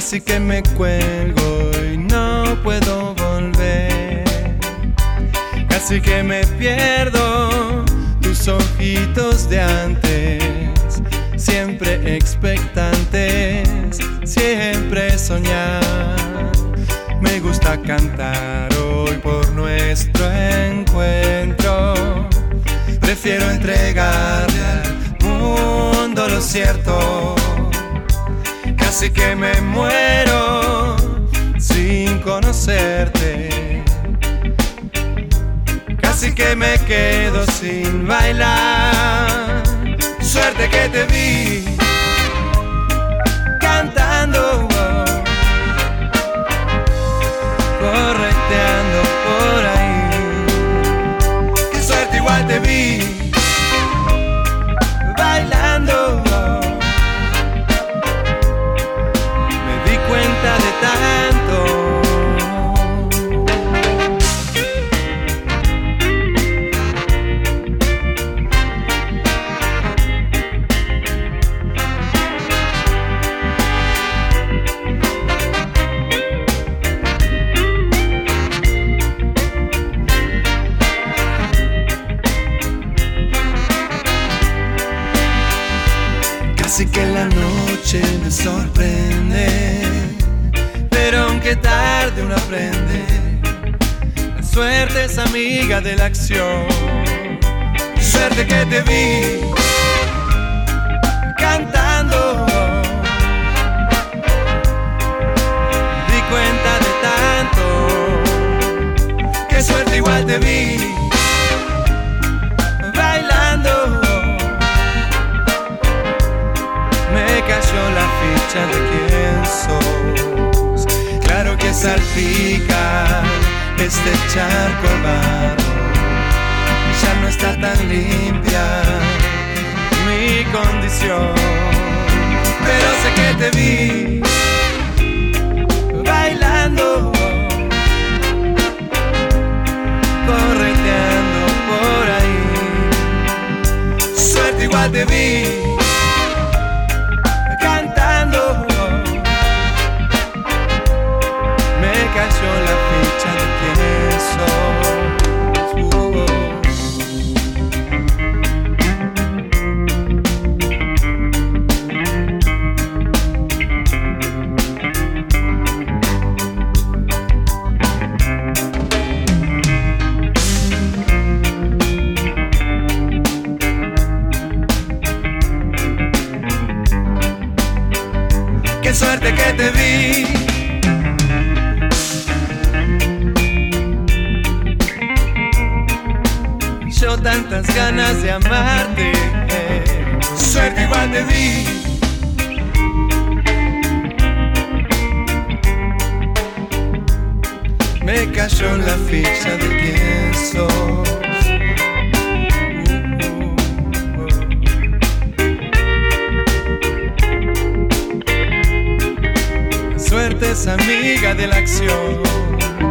Casi que me cuelgo y no puedo volver. Casi que me pierdo tus ojitos de antes, siempre expectantes, siempre soñar. Me gusta cantar hoy por nuestro encuentro. Prefiero entregarle al mundo lo cierto. Casi que me muero sin conocerte. Casi que me quedo sin bailar. Suerte que te vi cantando, correteando por ahí. Qué suerte, igual te vi bailando. Me di cuenta de tanto. Casi que la noche me sorprende, pero aunque tarde uno aprende. La suerte es amiga de la acción. Suerte que te vi cantando. Me di cuenta de tanto. Qué suerte, igual te vi bailando. Me cayó la ficha de quién sos. Claro que salpica este charco barro. Ya no está tan limpia mi condición. Pero sé que te vi bailando, correteando por ahí. Suerte, igual te vi cantando. Me cayó la ficha de quién soy. Qué suerte que te vi. Yo tantas ganas de amarte. Suerte, igual te vi. Me cayó la ficha de quién sos. Suerte es amiga de la acción.